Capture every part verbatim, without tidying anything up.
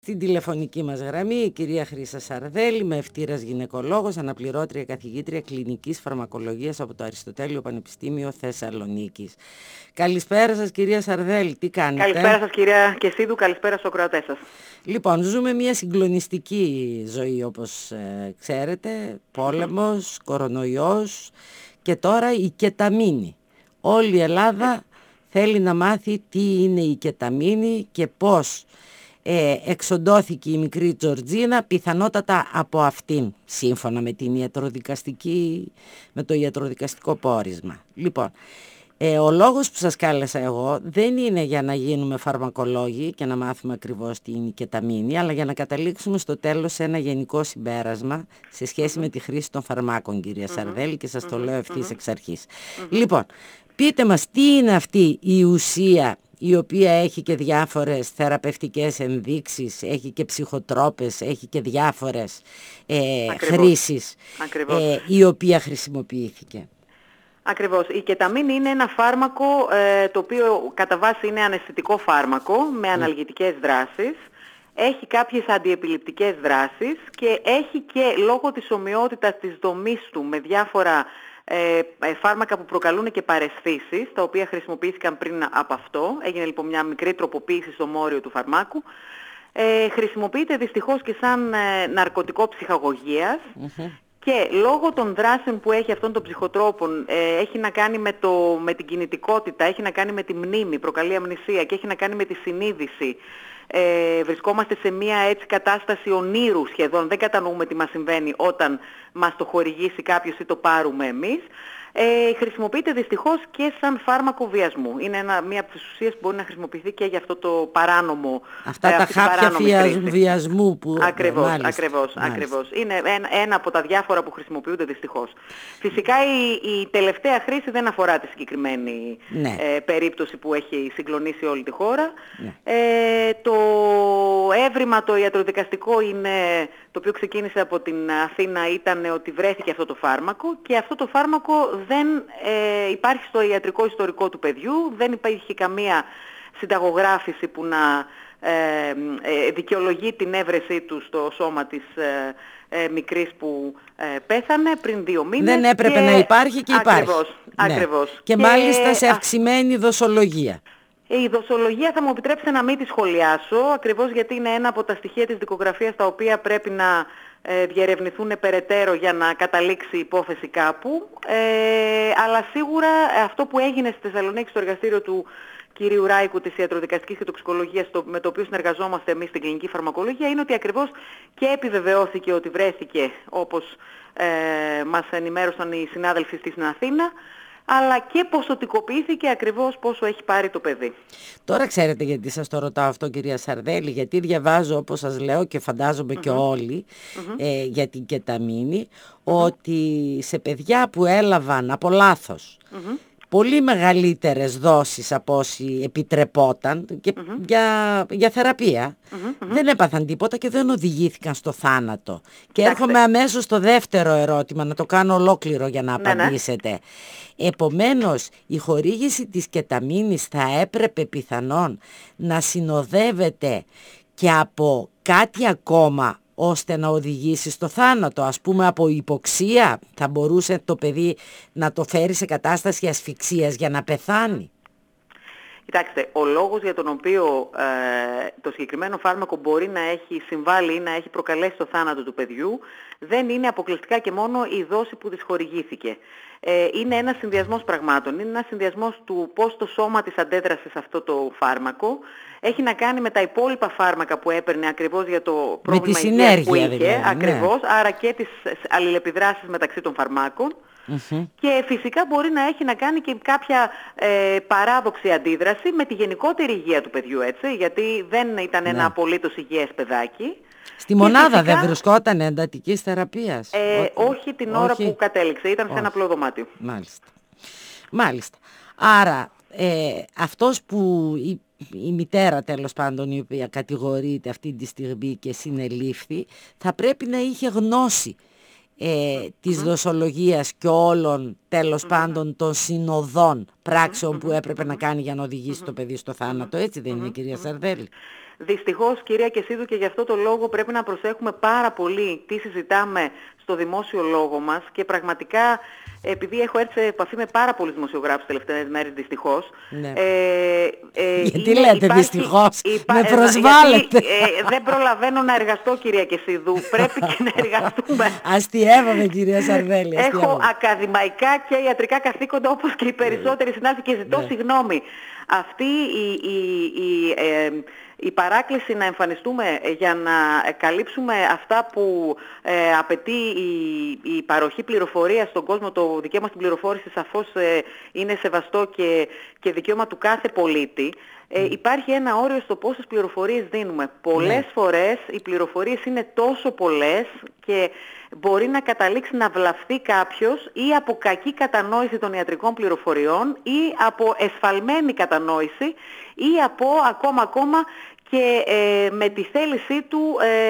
Στην τηλεφωνική μας γραμμή η κυρία Χρύσα Σαρδέλη, μευτήρας γυναικολόγος, αναπληρώτρια καθηγήτρια κλινικής φαρμακολογίας από το Αριστοτέλειο Πανεπιστήμιο Θεσσαλονίκης. Καλησπέρα σας κυρία Σαρδέλη, τι κάνετε? Καλησπέρα σας κυρία Κεσίδου, καλησπέρα στους ακροατές σας. Λοιπόν, ζούμε μια συγκλονιστική ζωή όπως ε, ξέρετε, πόλεμος, κορονοϊός και τώρα η κεταμίνη. Όλη η Ελλάδα θέλει να μάθει τι είναι η κεταμίνη και πώς Ε, εξοντώθηκε η μικρή Τζορτζίνα, πιθανότατα από αυτήν, σύμφωνα με, την ιατροδικαστική, με το ιατροδικαστικό πόρισμα. Λοιπόν, ε, ο λόγος που σας κάλεσα εγώ δεν είναι για να γίνουμε φαρμακολόγοι και να μάθουμε ακριβώς τι είναι η κεταμίνη, αλλά για να καταλήξουμε στο τέλος σε ένα γενικό συμπέρασμα σε σχέση mm-hmm. με τη χρήση των φαρμάκων, κυρία mm-hmm. Σαρδέλη, και σας mm-hmm. το λέω ευθύς mm-hmm. εξ αρχής. Mm-hmm. Λοιπόν, πείτε μας τι είναι αυτή η ουσία η οποία έχει και διάφορες θεραπευτικές ενδείξεις, έχει και ψυχοτρόπες, έχει και διάφορες ε, χρήσεις, ε, η οποία χρησιμοποιήθηκε. Ακριβώς. Η κεταμίνη είναι ένα φάρμακο ε, το οποίο κατά βάση είναι αναισθητικό φάρμακο με αναλγητικές δράσεις. Έχει κάποιες αντιεπιληπτικές δράσεις και έχει και λόγω της ομοιότητας της δομής του με διάφορα Ε, φάρμακα που προκαλούν και παραισθήσεις, τα οποία χρησιμοποιήθηκαν πριν από αυτό. Έγινε λοιπόν μια μικρή τροποποίηση στο μόριο του φαρμάκου. Ε, χρησιμοποιείται δυστυχώς και σαν ε, ναρκωτικό ψυχαγωγίας mm-hmm. και λόγω των δράσεων που έχει αυτών των ψυχοτρόπων ε, έχει να κάνει με, το, με την κινητικότητα, έχει να κάνει με τη μνήμη, προκαλεί αμνησία και έχει να κάνει με τη συνείδηση. Ε, βρισκόμαστε σε μια έτσι κατάσταση ονείρου σχεδόν, δεν κατανοούμε τι μας συμβαίνει όταν μας το χορηγήσει κάποιος ή το πάρουμε εμείς. Ε, χρησιμοποιείται δυστυχώς και σαν φάρμακο βιασμού. Είναι ένα, μία από τις ουσίες που μπορεί να χρησιμοποιηθεί και για αυτό το παράνομο. Αυτά ε, τα χάπια βιασμού που... Ακριβώς, μάλιστα, ακριβώς, μάλιστα. ακριβώς. Είναι ένα, ένα από τα διάφορα που χρησιμοποιούνται δυστυχώς. Φυσικά η, η τελευταία χρήση δεν αφορά τη συγκεκριμένη ναι. ε, περίπτωση που έχει συγκλονίσει όλη τη χώρα. Ναι. Ε, το έβριμα το ιατροδικαστικό είναι, το οποίο ξεκίνησε από την Αθήνα, ήταν ότι βρέθηκε αυτό το φάρμακο και αυτό το φάρμακο δεν ε, υπάρχει στο ιατρικό ιστορικό του παιδιού, δεν υπάρχει καμία συνταγογράφηση που να ε, ε, δικαιολογεί την έβρεσή του στο σώμα της ε, ε, μικρής που ε, πέθανε πριν δύο μήνες. Δεν έπρεπε και... να υπάρχει και υπάρχει. Ακριβώς, ναι. ακριβώς. Και, και μάλιστα σε αυξημένη δοσολογία. Η δοσολογία θα μου επιτρέψετε να μην τη σχολιάσω, ακριβώς γιατί είναι ένα από τα στοιχεία της δικογραφίας τα οποία πρέπει να ε, διερευνηθούν περαιτέρω για να καταλήξει η υπόθεση κάπου. Ε, αλλά σίγουρα αυτό που έγινε στη Θεσσαλονίκη στο εργαστήριο του κυρίου Ράικου της ιατροδικαστικής και τοξικολογίας, το, με το οποίο συνεργαζόμαστε εμείς στην κλινική φαρμακολογία, είναι ότι ακριβώς και επιβεβαιώθηκε ότι βρέθηκε, όπως ε, μας ενημέρωσαν οι συνάδελφοι στην Αθήνα, αλλά και ποσοτικοποιήθηκε ακριβώς πόσο έχει πάρει το παιδί. Τώρα ξέρετε γιατί σας το ρωτάω αυτό, κυρία Σαρδέλη, γιατί διαβάζω, όπως σας λέω και φαντάζομαι mm-hmm. και όλοι mm-hmm. ε, για την κεταμίνη, mm-hmm. ότι σε παιδιά που έλαβαν από λάθος mm-hmm. πολύ μεγαλύτερες δόσεις από όσοι επιτρεπόταν και mm-hmm. για, για θεραπεία mm-hmm. δεν έπαθαν τίποτα και δεν οδηγήθηκαν στο θάνατο. Και έρχομαι αμέσως στο δεύτερο ερώτημα, να το κάνω ολόκληρο για να απαντήσετε. Ναι, ναι. Επομένως, η χορήγηση της κεταμίνης θα έπρεπε πιθανόν να συνοδεύεται και από κάτι ακόμα ώστε να οδηγήσει στο θάνατο, ας πούμε από υποξία, θα μπορούσε το παιδί να το φέρει σε κατάσταση ασφυξίας για να πεθάνει. Κοιτάξτε, ο λόγος για τον οποίο ε, το συγκεκριμένο φάρμακο μπορεί να έχει συμβάλει ή να έχει προκαλέσει το θάνατο του παιδιού δεν είναι αποκλειστικά και μόνο η δόση που της χορηγήθηκε. Ε, είναι ένας συνδυασμός πραγμάτων, είναι ένας συνδυασμός του πώς το σώμα της αντέδρασε σε αυτό το φάρμακο. Έχει να κάνει με τα υπόλοιπα φάρμακα που έπαιρνε ακριβώς για το πρόβλημα υγείας που είχε, δηλαδή, ακριβώς, ναι. άρα και τις αλληλεπιδράσεις μεταξύ των φαρμάκων. Mm-hmm. Και φυσικά μπορεί να έχει να κάνει και κάποια ε, παράδοξη αντίδραση με τη γενικότερη υγεία του παιδιού, έτσι, γιατί δεν ήταν ναι. ένα απολύτως υγιές παιδάκι. Στη μονάδα φυσικά, δεν βρισκόταν εντατικής θεραπείας? Ε, όχι. όχι την ώρα όχι. που κατέληξε, ήταν όχι. σε ένα απλό δωμάτιο. Μάλιστα. Μάλιστα. Άρα ε, αυτός που η, η μητέρα τέλος πάντων η οποία κατηγορείται αυτή τη στιγμή και συνελήφθη θα πρέπει να είχε γνώση Ε, της mm-hmm. δοσολογίας και όλων τέλος mm-hmm. πάντων των συνοδών πράξεων mm-hmm. που έπρεπε mm-hmm. να κάνει για να οδηγήσει mm-hmm. το παιδί στο θάνατο, έτσι δεν mm-hmm. είναι, κυρία Σαρδέλη? Δυστυχώς, κυρία Κεσίδου, και γι' αυτό το λόγο πρέπει να προσέχουμε πάρα πολύ τι συζητάμε στο δημόσιο λόγο μας και πραγματικά, επειδή έχω έρθει σε επαφή με πάρα πολλούς δημοσιογράφους τις τελευταίες μέρες, δυστυχώς. Ναι. Ε, ε, γιατί είναι, λέτε υπάρχει, δυστυχώς, υπά, με προσβάλλετε. Γιατί, ε, δεν προλαβαίνω να εργαστώ, κυρία Κεσίδου, πρέπει και να εργαστούμε. Αστιεύομαι, κυρία Σαρδέλη. Έχω ακαδημαϊκά και ιατρικά καθήκοντα, όπως και οι περισσότεροι συνάδελφοι, και ζητώ ναι. συγγνώμη. Αυτή η, η, η, ε, η παράκληση να εμφανιστούμε για να καλύψουμε αυτά που ε, απαιτεί η, η παροχή πληροφορίας στον κόσμο, το δικαίωμα στην πληροφόρηση σαφώς ε, είναι σεβαστό και, και δικαίωμα του κάθε πολίτη. Ε, υπάρχει ένα όριο στο πόσες πληροφορίες δίνουμε. Πολλές ναι. φορές οι πληροφορίες είναι τόσο πολλές και μπορεί να καταλήξει να βλαφθεί κάποιος ή από κακή κατανόηση των ιατρικών πληροφοριών ή από εσφαλμένη κατανόηση ή από ακόμα ακόμα και ε, με τη θέλησή του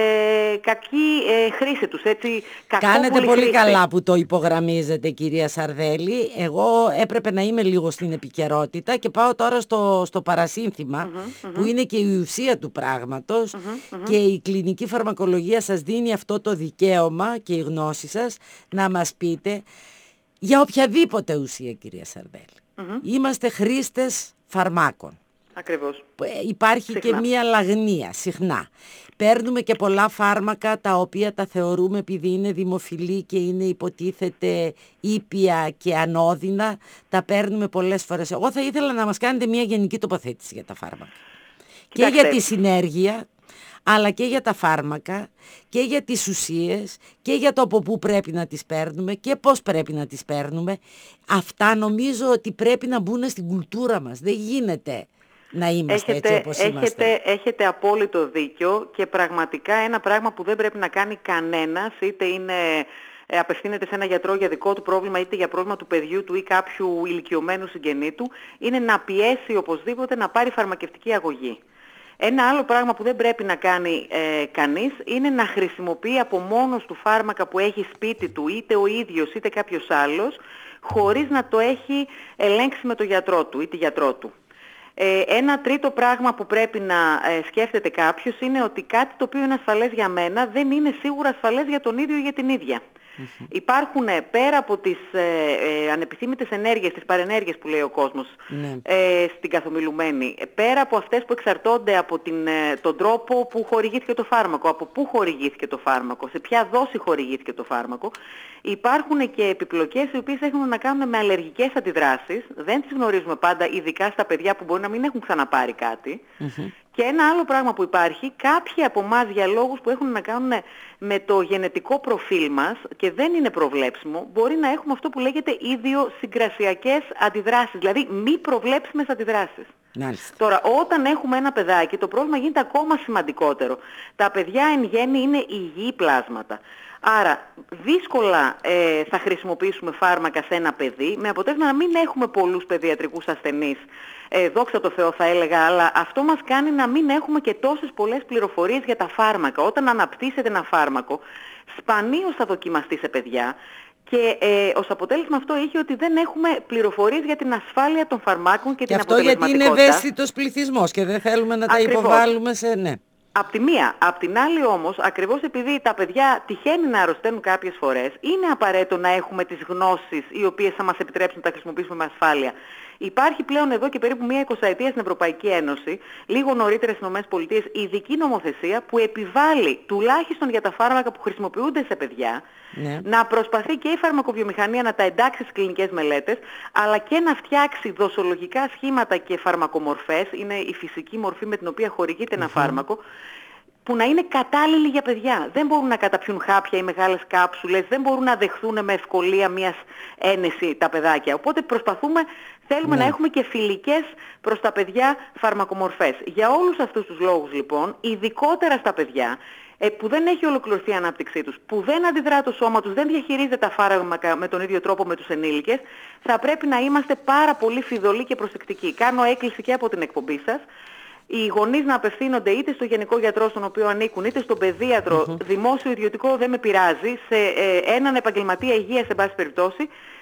ε, κακή ε, χρήση τους, έτσι, Κάνετε πολύ χρήση. καλά που το υπογραμμίζετε, κυρία Σαρδέλη. Εγώ έπρεπε να είμαι λίγο στην επικαιρότητα και πάω τώρα στο, στο παρασύνθημα, mm-hmm, mm-hmm. που είναι και η ουσία του πράγματος, mm-hmm, mm-hmm. και η κλινική φαρμακολογία σας δίνει αυτό το δικαίωμα και η γνώση σας να μας πείτε για οποιαδήποτε ουσία, κυρία Σαρδέλη. Mm-hmm. Είμαστε χρήστες φαρμάκων. Ακριβώς. Υπάρχει συχνά. Και μία λαγνία, συχνά. Παίρνουμε και πολλά φάρμακα τα οποία τα θεωρούμε, επειδή είναι δημοφιλή και είναι υποτίθεται ήπια και ανώδυνα, τα παίρνουμε πολλές φορές. Εγώ θα ήθελα να μας κάνετε μία γενική τοποθέτηση για τα φάρμακα. Κοιτάξτε. Και για τη συνέργεια, αλλά και για τα φάρμακα και για τις ουσίες και για το από πού πρέπει να τις παίρνουμε και πώς πρέπει να τις παίρνουμε. Αυτά νομίζω ότι πρέπει να μπουν στην κουλτούρα μας. Δεν γίνεται να είμαστε έχετε, έτσι όπως έχετε, είμαστε. Έχετε απόλυτο δίκιο και πραγματικά ένα πράγμα που δεν πρέπει να κάνει κανένας, είτε είναι, ε, απευθύνεται σε ένα γιατρό για δικό του πρόβλημα, είτε για πρόβλημα του παιδιού του ή κάποιου ηλικιωμένου συγγενή του, είναι να πιέσει οπωσδήποτε να πάρει φαρμακευτική αγωγή. Ένα άλλο πράγμα που δεν πρέπει να κάνει ε, κανείς είναι να χρησιμοποιεί από μόνος του φάρμακα που έχει σπίτι του, είτε ο ίδιος είτε κάποιος άλλος, χωρίς να το έχει ελέγξει με τον γιατρό του ή τη γιατρό του. Ε, ένα τρίτο πράγμα που πρέπει να ε, σκέφτεται κάποιος είναι ότι κάτι το οποίο είναι ασφαλές για μένα δεν είναι σίγουρα ασφαλές για τον ίδιο ή για την ίδια. Mm-hmm. Υπάρχουν ε, πέρα από τις ε, ε, ανεπιθύμητες ενέργειες, τις παρενέργειες που λέει ο κόσμος, mm-hmm. ε, στην καθομιλουμένη, πέρα από αυτές που εξαρτώνται από την, ε, τον τρόπο που χορηγήθηκε το φάρμακο, από πού χορηγήθηκε το φάρμακο, σε ποια δόση χορηγήθηκε το φάρμακο, υπάρχουν και επιπλοκές οι οποίες έχουν να κάνουν με αλλεργικές αντιδράσεις. Δεν τις γνωρίζουμε πάντα, ειδικά στα παιδιά που μπορεί να μην έχουν ξαναπάρει κάτι. Mm-hmm. Και ένα άλλο πράγμα που υπάρχει, κάποιοι από εμάς για λόγους που έχουν να κάνουν με το γενετικό προφίλ μας και δεν είναι προβλέψιμο, μπορεί να έχουμε αυτό που λέγεται ιδιοσυγκρασιακές αντιδράσεις, δηλαδή μη προβλέψιμες αντιδράσεις. Nice. Τώρα, όταν έχουμε ένα παιδάκι, το πρόβλημα γίνεται ακόμα σημαντικότερο. Τα παιδιά εν γέννη είναι υγιή πλάσματα. Άρα, δύσκολα ε, θα χρησιμοποιήσουμε φάρμακα σε ένα παιδί, με αποτέλεσμα να μην έχουμε πολλούς παιδιατρικούς ασθενείς. Ε, δόξα τω Θεώ θα έλεγα, αλλά αυτό μας κάνει να μην έχουμε και τόσες πολλές πληροφορίες για τα φάρμακα. Όταν αναπτύσσεται ένα φάρμακο, σπανίως θα δοκιμαστεί σε παιδιά και ε, ως αποτέλεσμα αυτό είχε ότι δεν έχουμε πληροφορίες για την ασφάλεια των φαρμάκων και, και την αποτελεσματικότητα. Και αυτό γιατί είναι ευαίσθητος πληθυσμός και δεν θέλουμε να Ακριβώς. τα υποβάλουμε σε... ναι. Απ' τη μία. Απ' την άλλη όμως, ακριβώς επειδή τα παιδιά τυχαίνει να αρρωσταίνουν κάποιες φορές, είναι απαραίτητο να έχουμε τις γνώσεις οι οποίες θα μας επιτρέψουν να τα χρησιμοποιήσουμε με ασφάλεια. Υπάρχει πλέον εδώ και περίπου μία εικοσαετία στην Ευρωπαϊκή Ένωση, λίγο νωρίτερα στις ΗΠΑ, ειδική νομοθεσία που επιβάλλει τουλάχιστον για τα φάρμακα που χρησιμοποιούνται σε παιδιά, ναι. να προσπαθεί και η φαρμακοβιομηχανία να τα εντάξει στις κλινικές μελέτες, αλλά και να φτιάξει δοσολογικά σχήματα και φαρμακομορφές, είναι η φυσική μορφή με την οποία χορηγείται ένα mm-hmm. φάρμακο, που να είναι κατάλληλοι για παιδιά. Δεν μπορούν να καταπιούν χάπια ή μεγάλες κάψουλες, δεν μπορούν να δεχθούν με ευκολία μιας ένεση τα παιδάκια. Οπότε προσπαθούμε, θέλουμε ναι. να έχουμε και φιλικές προς τα παιδιά φαρμακομορφές. Για όλους αυτούς τους λόγους λοιπόν, ειδικότερα στα παιδιά, που δεν έχει ολοκληρωθεί η ανάπτυξή τους, που δεν αντιδρά το σώμα τους, δεν διαχειρίζεται τα φάρμακα με τον ίδιο τρόπο με τους ενήλικες, θα πρέπει να είμαστε πάρα πολύ φιδωλοί και προσεκτικοί. Κάνω έκκληση και από την εκπομπή σας. Οι γονείς να απευθύνονται είτε στο γενικό γιατρό στον οποίο ανήκουν, είτε στον παιδίατρο, mm-hmm. δημόσιο ιδιωτικό δεν με πειράζει, σε ε, έναν επαγγελματία υγείας σε πάση περιπτώσει,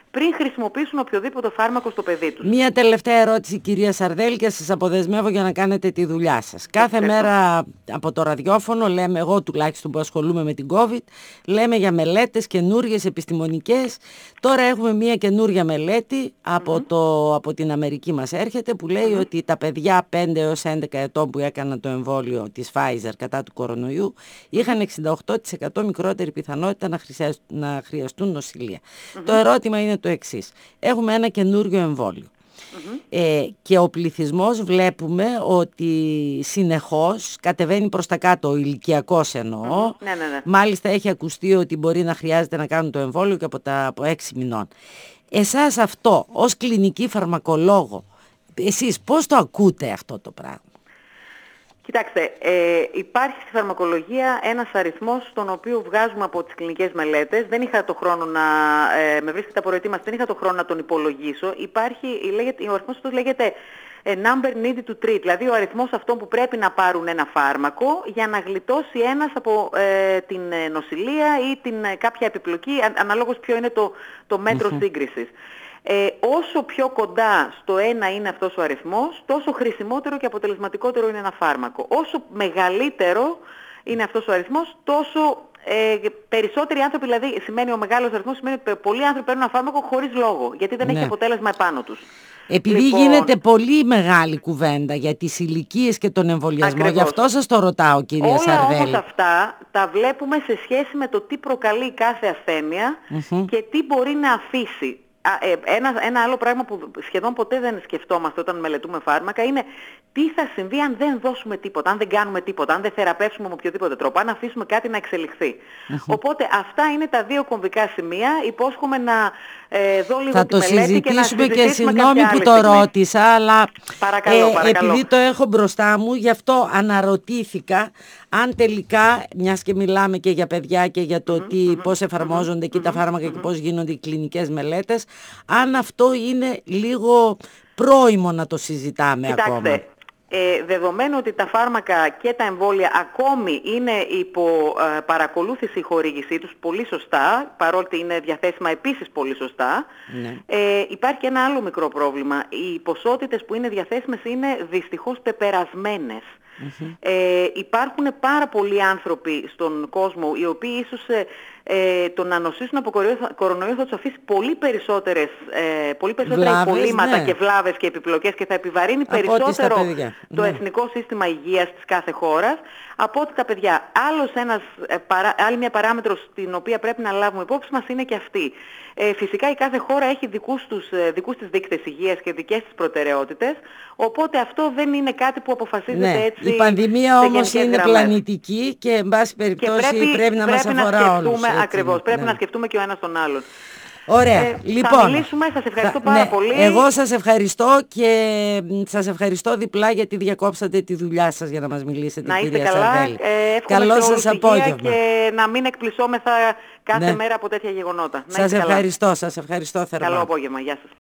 πριν χρησιμοποιήσουν οποιοδήποτε φάρμακο στο παιδί τους. Μία τελευταία ερώτηση, κυρία Σαρδέλη, και σας αποδεσμεύω για να κάνετε τη δουλειά σας. Κάθε Ευχαριστώ. μέρα από το ραδιόφωνο λέμε, εγώ τουλάχιστον που ασχολούμαι με την COVID, λέμε για μελέτες καινούριες επιστημονικές. Τώρα έχουμε μία καινούρια μελέτη από, mm-hmm. το, από την Αμερική μας έρχεται, που λέει mm-hmm. ότι τα παιδιά πέντε έως έντεκα ετών που έκαναν το εμβόλιο της Pfizer κατά του κορονοϊού είχαν εξήντα οκτώ τοις εκατό μικρότερη πιθανότητα να, χρειασ... να χρειαστούν νοσηλεία. Mm-hmm. Το ερώτημα είναι το εξής. Έχουμε ένα καινούριο εμβόλιο. Mm-hmm. Ε, και ο πληθυσμός βλέπουμε ότι συνεχώς κατεβαίνει προς τα κάτω, ο ηλικιακός εννοώ. Mm-hmm. Ναι, ναι, ναι. Μάλιστα έχει ακουστεί ότι μπορεί να χρειάζεται να κάνουν το εμβόλιο και από, τα, από έξι μηνών. Εσάς αυτό ως κλινική φαρμακολόγο, εσείς πώς το ακούτε αυτό το πράγμα? Κοιτάξτε, ε, υπάρχει στη φαρμακολογία ένας αριθμός τον οποίο βγάζουμε από τις κλινικές μελέτες. Δεν είχα το χρόνο να, ε, με βρίσκεται από προετοίμαση, δεν είχα το χρόνο να τον υπολογίσω. Υπάρχει, λέγεται, ο αριθμός αυτός λέγεται ε, number needed to treat, δηλαδή ο αριθμός αυτών που πρέπει να πάρουν ένα φάρμακο για να γλιτώσει ένας από ε, την νοσηλεία ή την, ε, κάποια επιπλοκή, αν, αναλόγως ποιο είναι το, το μέτρο mm-hmm. σύγκρισης. Ε, όσο πιο κοντά στο ένα είναι αυτός ο αριθμός, τόσο χρησιμότερο και αποτελεσματικότερο είναι ένα φάρμακο. Όσο μεγαλύτερο είναι αυτός ο αριθμός, τόσο ε, περισσότεροι άνθρωποι, δηλαδή σημαίνει ο μεγάλος αριθμός, σημαίνει ότι πολλοί άνθρωποι παίρνουν ένα φάρμακο χωρίς λόγο, γιατί δεν ναι. έχει αποτέλεσμα επάνω τους. Επειδή λοιπόν, γίνεται πολύ μεγάλη κουβέντα για τις ηλικίες και τον εμβολιασμό, ακριβώς. Γι' αυτό σας το ρωτάω, κυρία Σαρδέλη. Όλα όμως αυτά τα βλέπουμε σε σχέση με το τι προκαλεί κάθε ασθένεια mm-hmm. και τι μπορεί να αφήσει. Ένα, ένα άλλο πράγμα που σχεδόν ποτέ δεν σκεφτόμαστε όταν μελετούμε φάρμακα είναι τι θα συμβεί αν δεν δώσουμε τίποτα, αν δεν κάνουμε τίποτα, αν δεν θεραπεύσουμε με οποιοδήποτε τρόπο, αν αφήσουμε κάτι να εξελιχθεί. Mm-hmm. Οπότε αυτά είναι τα δύο κομβικά σημεία. Υπόσχομαι να ε, δω λίγο θα τη μελέτη και να συζητήσουμε και συγγνώμη που το στιγμή. ρώτησα, αλλά παρακαλώ, ε, παρακαλώ. επειδή το έχω μπροστά μου, γι' αυτό αναρωτήθηκα αν τελικά, μιας και μιλάμε και για παιδιά και για το mm-hmm, τι, mm-hmm, πώς εφαρμόζονται mm-hmm, εκεί τα φάρμακα mm-hmm. και πώς γίνονται οι κλινικές μελέτες, αν αυτό είναι λίγο πρόημο να το συζητάμε. Κοιτάξτε, ακόμα. Ε, δεδομένου ότι τα φάρμακα και τα εμβόλια ακόμη είναι υπό ε, παρακολούθηση η χορήγησή τους πολύ σωστά, παρότι είναι διαθέσιμα επίσης πολύ σωστά, ναι. ε, υπάρχει και ένα άλλο μικρό πρόβλημα. Οι ποσότητες που είναι διαθέσιμες είναι δυστυχώς πεπερασμένες. Mm-hmm. Ε, υπάρχουν πάρα πολλοί άνθρωποι στον κόσμο οι οποίοι ίσως ε, ε, το να νοσήσουν από κορονοϊό θα τους αφήσει πολύ περισσότερες ε, πολύ περισσότερα βλάβες, υπολείμματα ναι. και βλάβες και επιπλοκές και θα επιβαρύνει από περισσότερο το ναι. εθνικό σύστημα υγείας της κάθε χώρας από ότι τα παιδιά. Άλλος ένας, ε, παρά, άλλη μια παράμετρος την οποία πρέπει να λάβουμε υπόψη μας είναι και αυτή. Ε, φυσικά η κάθε χώρα έχει δικούς, τους, ε, δικούς της δείκτες υγείας και δικές της προτεραιότητες, οπότε αυτό δεν είναι κάτι που αποφασίζεται ναι. έτσι. Η πανδημία όμως είναι γραμμές. Πλανητική και εν πάση περιπτώσει πρέπει, πρέπει να πρέπει μας αφορά να όλους. Έτσι, ακριβώς, πρέπει ναι. να σκεφτούμε και ο ένας τον άλλον. Ωραία, ε, λοιπόν. Θα μιλήσουμε, σας ευχαριστώ πάρα ναι, πολύ. Εγώ σας ευχαριστώ και σας ευχαριστώ διπλά γιατί διακόψατε τη δουλειά σας για να μας μιλήσετε, να είστε κυρία καλά, Σαρδέλη. Ε, Καλό σας απόγευμα. Και να μην εκπλησώμεθα κάθε ναι. μέρα από τέτοια γεγονότα. Να σας καλά. ευχαριστώ, σας ευχαριστώ θερμά. Καλό απόγευμα, γεια σας.